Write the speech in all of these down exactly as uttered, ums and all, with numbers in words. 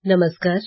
नमस्कार,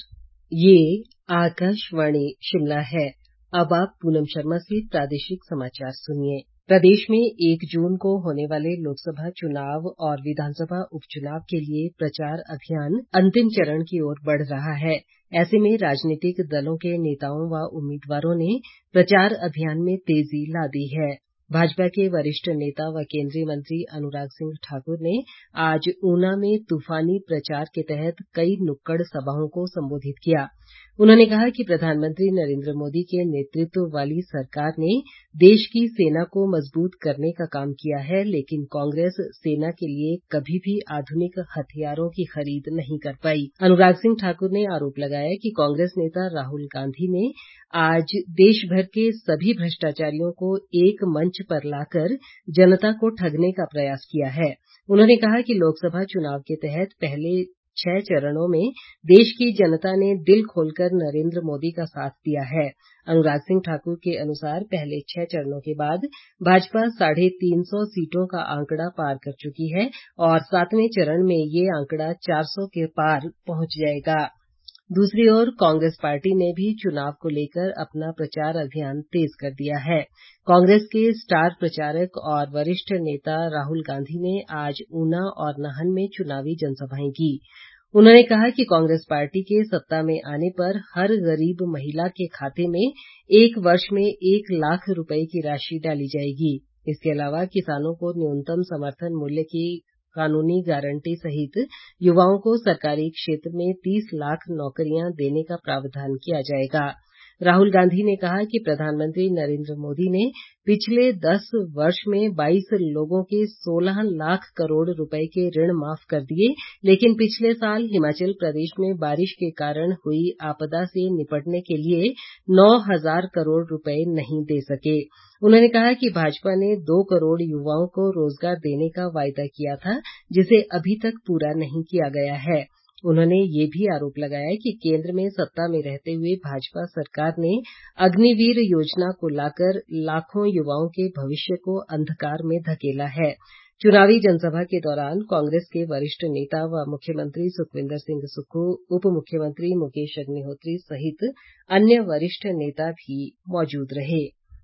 ये आकाशवाणी शिमला है। अब आप पूनम शर्मा से प्रादेशिक समाचार सुनिए। प्रदेश में एक जून को होने वाले लोकसभा चुनाव और विधानसभा उपचुनाव के लिए प्रचार अभियान अंतिम चरण की ओर बढ़ रहा है। ऐसे में राजनीतिक दलों के नेताओं व उम्मीदवारों ने प्रचार अभियान में तेजी ला दी है। भाजपा के वरिष्ठ नेता व केंद्रीय मंत्री अनुराग सिंह ठाकुर ने आज ऊना में तूफानी प्रचार के तहत कई नुक्कड़ सभाओं को संबोधित किया। उन्होंने कहा कि प्रधानमंत्री नरेंद्र मोदी के नेतृत्व वाली सरकार ने देश की सेना को मजबूत करने का काम किया है, लेकिन कांग्रेस सेना के लिए कभी भी आधुनिक हथियारों की खरीद नहीं कर पाई। अनुराग सिंह ठाकुर ने आरोप लगाया कि कांग्रेस नेता राहुल गांधी ने आज देश भर के सभी भ्रष्टाचारियों को एक मंच पर लाकर जनता को ठगने का प्रयास किया है। उन्होंने कहा कि लोकसभा चुनाव के तहत पहले छह चरणों में देश की जनता ने दिल खोलकर नरेंद्र मोदी का साथ दिया है। अनुराग सिंह ठाकुर के अनुसार पहले छह चरणों के बाद भाजपा साढ़े तीन सौ सीटों का आंकड़ा पार कर चुकी है और सातवें चरण में ये आंकड़ा चार सौ के पार पहुंच जाएगा। दूसरी ओर कांग्रेस पार्टी ने भी चुनाव को लेकर अपना प्रचार अभियान तेज कर दिया है। कांग्रेस के स्टार प्रचारक और वरिष्ठ नेता राहुल गांधी ने आज ऊना और नाहन में चुनावी जनसभाएं की। उन्होंने कहा कि कांग्रेस पार्टी के सत्ता में आने पर हर गरीब महिला के खाते में एक वर्ष में एक लाख रुपए की राशि डाली जाएगी। इसके अलावा किसानों को न्यूनतम समर्थन मूल्य की कानूनी गारंटी सहित युवाओं को सरकारी क्षेत्र में तीस लाख नौकरियां देने का प्रावधान किया जाएगा। राहुल गांधी ने कहा कि प्रधानमंत्री नरेंद्र मोदी ने पिछले दस वर्ष में बाईस लोगों के सोलह लाख करोड़ रुपए के ऋण माफ कर दिए, लेकिन पिछले साल हिमाचल प्रदेश में बारिश के कारण हुई आपदा से निपटने के लिए नौ हजार करोड़ रुपए नहीं दे सके। उन्होंने कहा कि भाजपा ने दो करोड़ युवाओं को रोजगार देने का वायदा किया था, जिसे अभी तक पूरा नहीं किया गया है। उन्होंने ये भी आरोप लगाया कि केंद्र में सत्ता में रहते हुए भाजपा सरकार ने अग्निवीर योजना को लाकर लाखों युवाओं के भविष्य को अंधकार में धकेला है। चुनावी जनसभा के दौरान कांग्रेस के वरिष्ठ नेता व मुख्यमंत्री सुखविंदर सिंह सुक्खू, उप मुख्यमंत्री मुकेश अग्निहोत्री सहित अन्य वरिष्ठ नेता भी मौजूद रहे।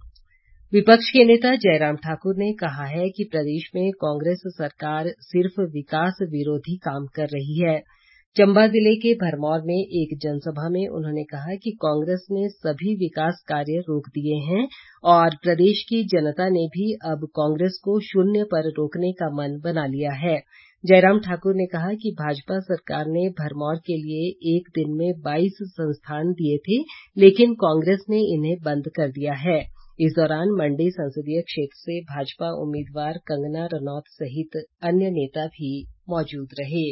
विपक्ष के नेता जयराम ठाकुर ने कहा है कि प्रदेश में कांग्रेस सरकार सिर्फ विकास विरोधी काम कर रही है। चंबा जिले के भरमौर में एक जनसभा में उन्होंने कहा कि कांग्रेस ने सभी विकास कार्य रोक दिए हैं और प्रदेश की जनता ने भी अब कांग्रेस को शून्य पर रोकने का मन बना लिया है। जयराम ठाकुर ने कहा कि भाजपा सरकार ने भरमौर के लिए एक दिन में बाईस संस्थान दिए थे, लेकिन कांग्रेस ने इन्हें बंद कर दिया है। इस दौरान मंडी संसदीय क्षेत्र से भाजपा उम्मीदवार कंगना रनौत सहित अन्य नेता भी मौजूद रहे।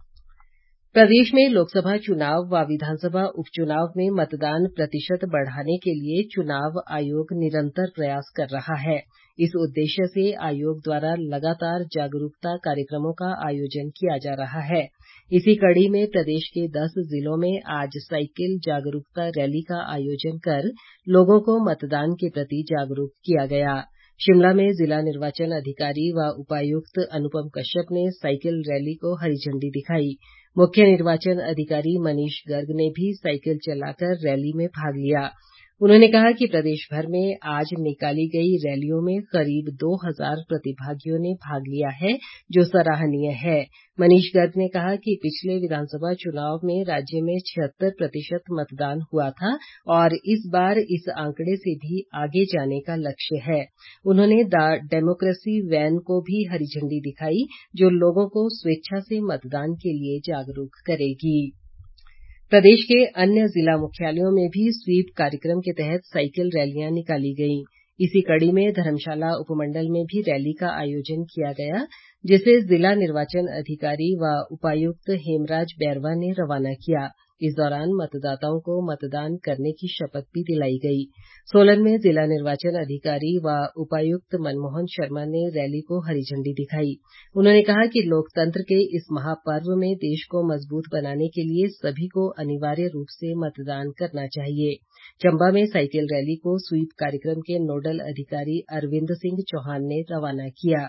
प्रदेश में लोकसभा चुनाव व विधानसभा उपचुनाव में मतदान प्रतिशत बढ़ाने के लिए चुनाव आयोग निरंतर प्रयास कर रहा है। इस उद्देश्य से आयोग द्वारा लगातार जागरूकता कार्यक्रमों का आयोजन किया जा रहा है। इसी कड़ी में प्रदेश के दस जिलों में आज साइकिल जागरूकता रैली का आयोजन कर लोगों को मतदान के प्रति जागरूक किया गया। शिमला में जिला निर्वाचन अधिकारी व उपायुक्त अनुपम कश्यप ने साइकिल रैली को हरी झंडी दिखाई। मुख्य निर्वाचन अधिकारी मनीष गर्ग ने भी साइकिल चलाकर रैली में भाग लिया। उन्होंने कहा कि प्रदेश भर में आज निकाली गई रैलियों में करीब दो हजार प्रतिभागियों ने भाग लिया है, जो सराहनीय है। मनीष गर्ग ने कहा कि पिछले विधानसभा चुनाव में राज्य में छिहत्तर प्रतिशत मतदान हुआ था और इस बार इस आंकड़े से भी आगे जाने का लक्ष्य है। उन्होंने द डेमोक्रेसी वैन को भी हरी झंडी दिखाई, जो लोगों को स्वेच्छा से मतदान के लिए जागरूक करेगी। प्रदेश के अन्य जिला मुख्यालयों में भी स्वीप कार्यक्रम के तहत साइकिल रैलियां निकाली गईं। इसी कड़ी में धर्मशाला उपमंडल में भी रैली का आयोजन किया गया, जिसे जिला निर्वाचन अधिकारी व उपायुक्त हेमराज बैरवा ने रवाना किया। इस दौरान मतदाताओं को मतदान करने की शपथ भी दिलाई गई। सोलन में जिला निर्वाचन अधिकारी व उपायुक्त मनमोहन शर्मा ने रैली को हरी झंडी दिखाई। उन्होंने कहा कि लोकतंत्र के इस महापर्व में देश को मजबूत बनाने के लिए सभी को अनिवार्य रूप से मतदान करना चाहिए। चंबा में साइकिल रैली को स्वीप कार्यक्रम के नोडल अधिकारी अरविंद सिंह चौहान ने रवाना किया।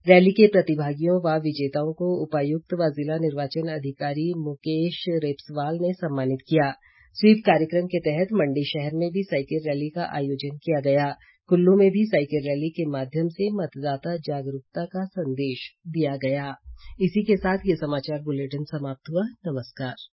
रैली के प्रतिभागियों व विजेताओं को उपायुक्त व जिला निर्वाचन अधिकारी मुकेश रेपस्वाल ने सम्मानित किया। स्वीप कार्यक्रम के तहत मंडी शहर में भी साइकिल रैली का आयोजन किया गया। कुल्लू में भी साइकिल रैली के माध्यम से मतदाता जागरूकता का संदेश दिया गया। इसी के साथ ये समाचार बुलेटिन समाप्त हुआ। नमस्कार।